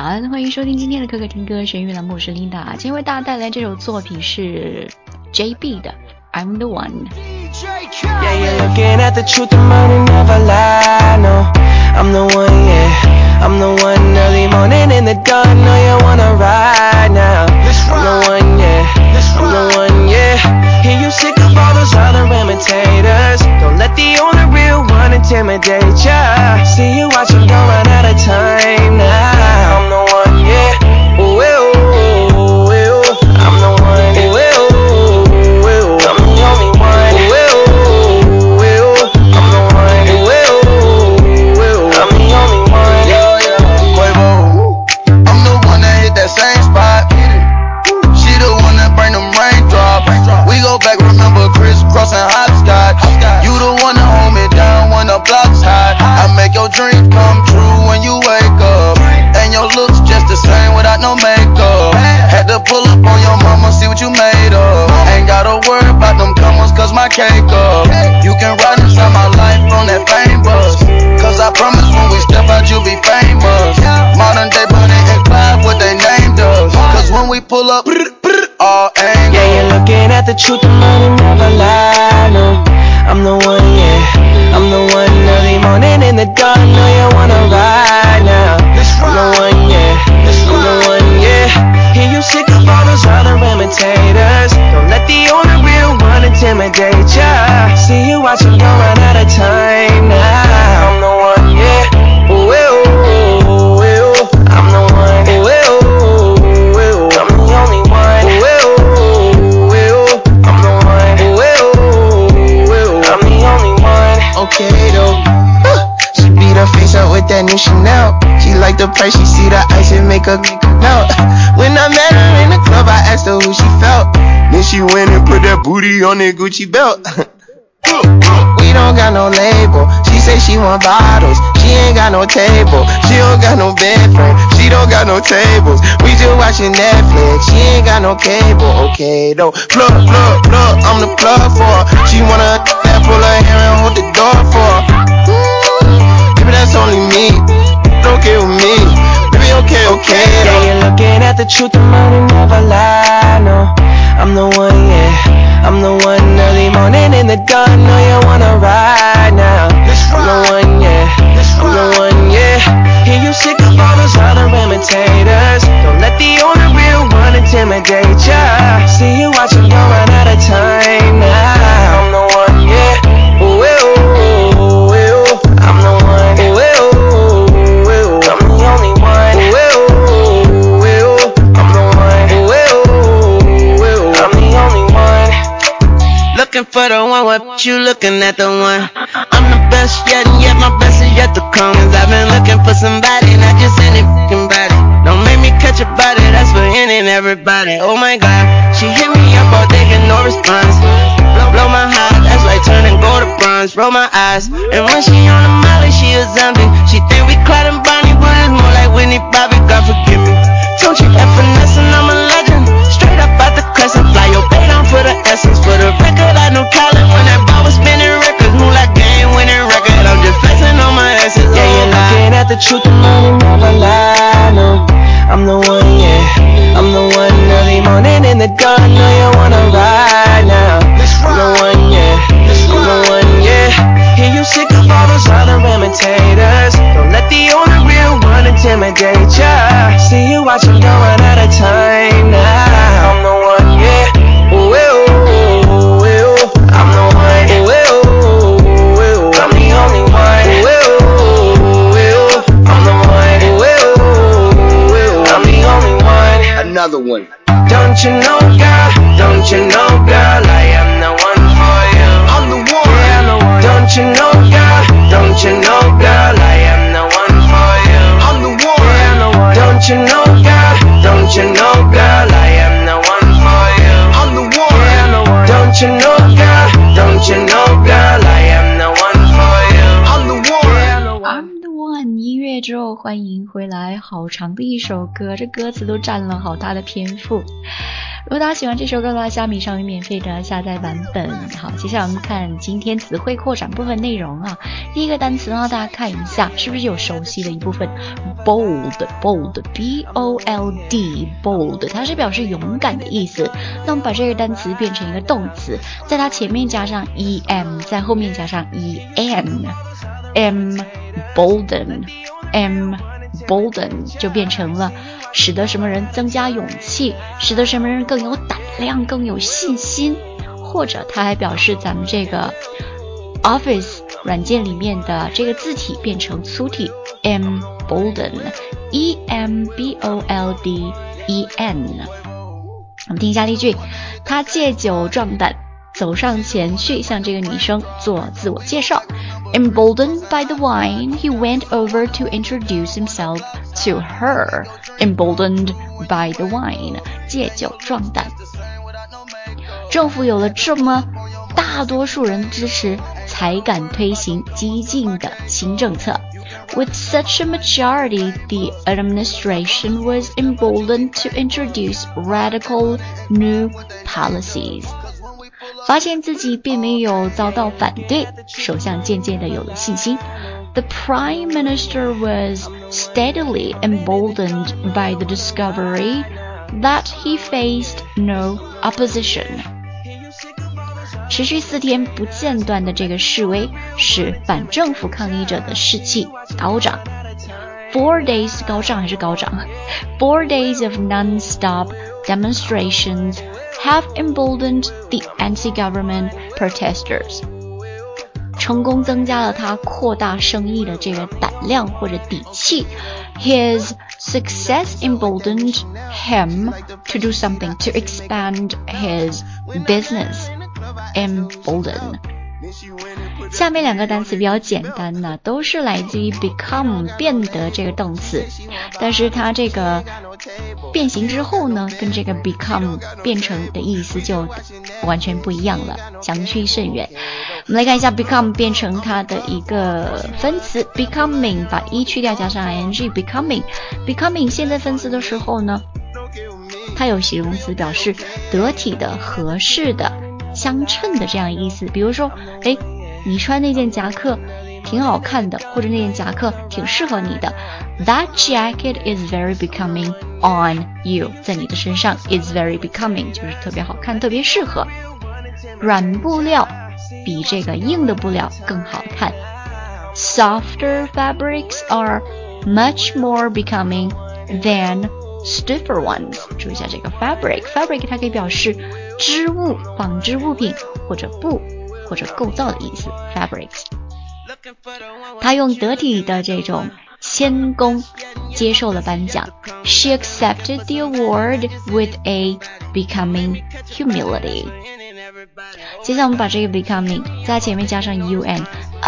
安，欢迎收听今天的可可听歌学音乐栏目，我是 Linda。今天为大家带来这首作品是 JB 的 I'm the One。Yeah, you're looking at the truth, the money never lie, no. I'm the one, yeah. I'm the one, early morning in the dawn, know you wanna ride now. I'm the one, yeah. I'm the one, yeah. Hear you sick of all those other imitators. Don't let the only real one intimidate ya. See you watching, don't run out of time now. I'm the one, yeah. Ooh, ooh, ooh, ooh. I'm the one, ooh, ooh, ooh. I'm the only one, ooh, ooh, ooh. I'm the one, ooh, ooh, ooh. I'm the only one, yeah, yeah. Quavo, I'm the one that hit that same spot. She the one that bring them raindrops. We go back, remember crisscrossing hopscotch. You the one that hold me down when the block's hot. I make your dreams come true when you wake up. And your looks just the same without no makeup. Had to pull up on your mama, see what you made of. Ain't gotta worry about them comers, cause my cake up. You can ride inside my life on that fame bus. Cause I promise when we step out you'll be famous. Modern day Bonnie and Clyde, what they named us. Cause when we pull up, all angles. Yeah, you're looking at the truth, the money never lie, no. I'm the one, yeah. I'm the one, early morning in the dark, know you wanna ride now. I'm the one, yeah. I'm the one, yeah. Hear you sick of all those other imitators. Don't let the only real one intimidate ya. See you watching, don't run out of time now. I'm the one, yeah. Ooh, ooh, ooh, ooh. I'm the one, ooh, ooh, ooh. I'm the only one, ooh, ooh, ooh. I'm the one, ooh, ooh, ooh. I'm the only one. Okay though, she beat her face up with that new Chanel. She like the price, she see the ice and make her melt. When I met her in the club, I asked her who she felt. Then she went and put that booty on that Gucci belt. We don't got no label. She say she want bottles. She ain't got no table. She don't got no bed frame. She don't got no tables. We just watching Netflix. She ain't got no cable. Okay though. Plug, plug, plug. I'm the plug for her. She wanna that pull her hair and hold the door for her. Baby, that's only me. Okay with me. Baby, okay, okay though. Yeah, you're looking at the truth, the money never lie, no. I'm the one, yeah. I'm the one, early morning in the dark, know you wanna ride now. I'm the one, yeah. I'm the one, yeah. Hear you sick of all those other imitators. Don't let the only real one intimidate ya. See you watching, don't run out of time now. I'm the one, yeah. Ooh, ooh, ooh, ooh. I'm the one, ooh, ooh, ooh. I'm the only one, ooh, ooh, ooh. I'm the one, ooh, ooh, ooh. I'm the only one. Looking for the one, what you looking at the one? I'm the best yet, and yet my best is yet to come. Cause I've been looking for somebody, not just any fucking body. Don't make me catch a body, that's for any and everybody. Oh my god, she hit me up all day, get no response. Blow my heart, that's like turning gold to bronze. Roll my eyes, and when she on the molly, she a zombie. She think we Clyde and Bonnie, but it's more like Whitney Bobby, God forgive me. Don't you F finesse and I'm a legend. Straight up out the crescent, fly your bait on for the essence. For the record, I knew Colin when that ball was spinning records. Move like game winning record, I'm just flexing on my essence. Yeah, you're looking at the truth, the money never lie, no. I'm the one, yeah. I'm the one, early morning in the dark, know you wanna ride now. I'm the one, yeah. I'm the one, yeah. Hear you sick of all those other imitators. Don't let the only real one intimidate ya. See you watching, don't run out of time now. I'm the one, yeah. Ooh, ooh, ooh, ooh. I'm the one, ooh, ooh, ooh. I'm the only one, ooh, ooh, ooh. I'm the one, ooh, ooh, ooh. I'm the only one. Another one. Don't you know, girl? Don't you 友，欢迎回来。好长的一首歌，这歌词都占了好大的篇幅。如果大家喜欢这首歌的话，虾米上有免费的下载版本。好，接下来我们看今天词汇扩展部分内容啊。第一个单词呢，大家看一下是不是有熟悉的一部分 bold B-O-L-D bold 它是表示勇敢的意思。那我们把这个单词变成一个动词，在它前面加上 em， 在后面加上 en， embolden 就变成了使得什么人增加勇气，使得什么人更有胆量，更有信心。或者它还表示咱们这个 Office 软件里面的这个字体变成粗体 embolden E-M-B-O-L-D-E-N。 我们听一下例句，他借酒壮胆走上前去向这个女生做自我介绍。Emboldened by the wine, he went over to introduce himself to her. Emboldened by the wine, 借酒壮胆。政府有了这么大多数人的支持，才敢推行激进的新政策。With such a majority, the administration was emboldened to introduce radical new policies. 发现自己并没有遭到反对，首相渐渐地有了信心。The Prime Minister was steadily emboldened by the discovery that he faced no opposition. 持续4天不间断的这个示威，使反政府抗议者的士气高涨。4 days 高涨还是高涨 4 days of non-stop demonstrations have emboldened the anti-government protesters. 成功增加了他扩大生意的这个胆量或者底气。His success emboldened him to do something to expand his business. Embolden. 下面2个单词比较简单呢，都是来自于 become 变得这个动词，但是它这个变形之后呢，跟这个 become 变成的意思就完全不一样了，相去甚远。我们来看一下 become 变成它的一个分词 becoming， 把 e 去掉加上 ing becoming 现在分词的时候呢，它有形容词表示得体的、合适的、相称的这样意思。比如说你穿那件夹克挺好看的，或者那件夹克挺适合你的。That jacket is very becoming on you. 在你的身上 is very becoming 就是特别好看，特别适合。软布料比这个硬的布料更好看。Softer fabrics are much more becoming than stiffer ones. 注意一下这个 fabric 它可以表示织物、纺织物品或者布或者构造的意思 fabrics。 他用得体的这种谦恭接受了颁奖。 She accepted the award with a becoming humility。 接下来我们把这个 becoming 在前面加上 un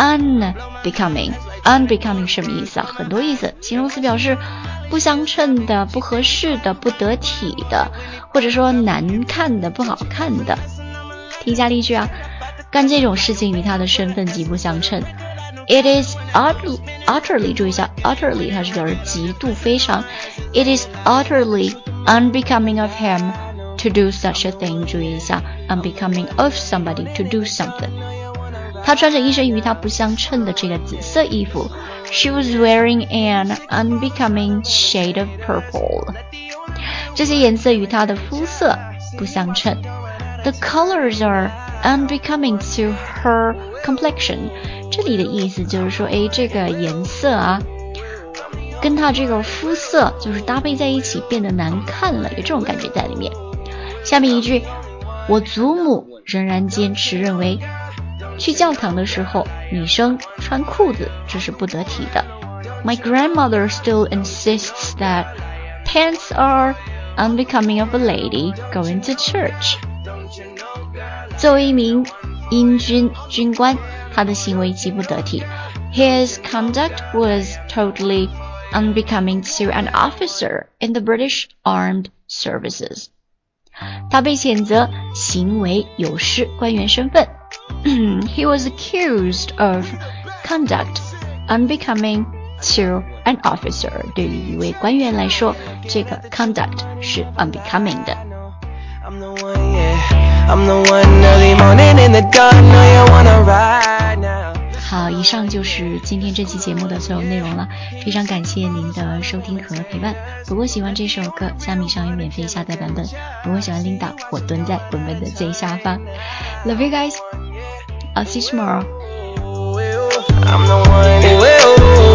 unbecoming 什么意思啊？很多意思，形容词表示不相称的、不合适的、不得体的，或者说难看的、不好看的。听一下例句啊，干这种事情与他的身份极不相称。 It is utterly 注意一下 utterly 它是表示极度非常。 It is utterly unbecoming of him to do such a thing。 注意一下 unbecoming of somebody to do something。 他穿着一身与他不相称的这个紫色衣服。 She was wearing an unbecoming shade of purple。 这些颜色与她的肤色不相称。 The colors are unbecoming to her complexion。 这里的意思就是说这个颜色啊跟她这个肤色就是搭配在一起变得难看了，有这种感觉在里面。下面一句，我祖母仍然坚持认为去教堂的时候女生穿裤子这是不得体的。 My grandmother still insists that pants are unbecoming of a lady going to church。 作为一名英军军官，他的行为极不得体。 His conduct was totally unbecoming to an officer in the British Armed Services。 他被谴责行为有失官员身份。He was accused of conduct unbecoming to an officer 对于一位官员来说，这个 conduct 是 unbecoming 的。 I'm the one, yeah. I'm the one early morning in the dawn. Know you wanna ride now. 好，以上就是今天这期节目的所有内容了，非常感谢您的收听和陪伴。如果喜欢这首歌，虾米上有免费下载版本。如果喜欢Linda，我蹲在文本的最下方。Love you guys. I'll see you tomorrow. I'm the one.